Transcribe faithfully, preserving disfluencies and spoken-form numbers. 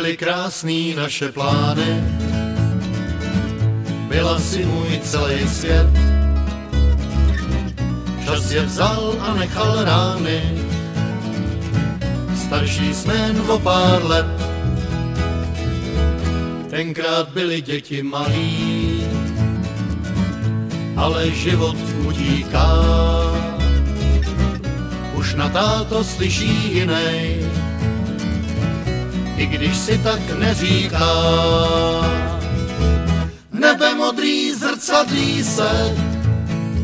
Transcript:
byly krásný naše plány, byla si můj celý svět. Čas je vzal a nechal rány, starší jsme jen o pár let. Tenkrát byly děti malí, ale život utíká. Už na táto slyší jinej, i když si tak neříká. Nebe modrý zrcadlí se,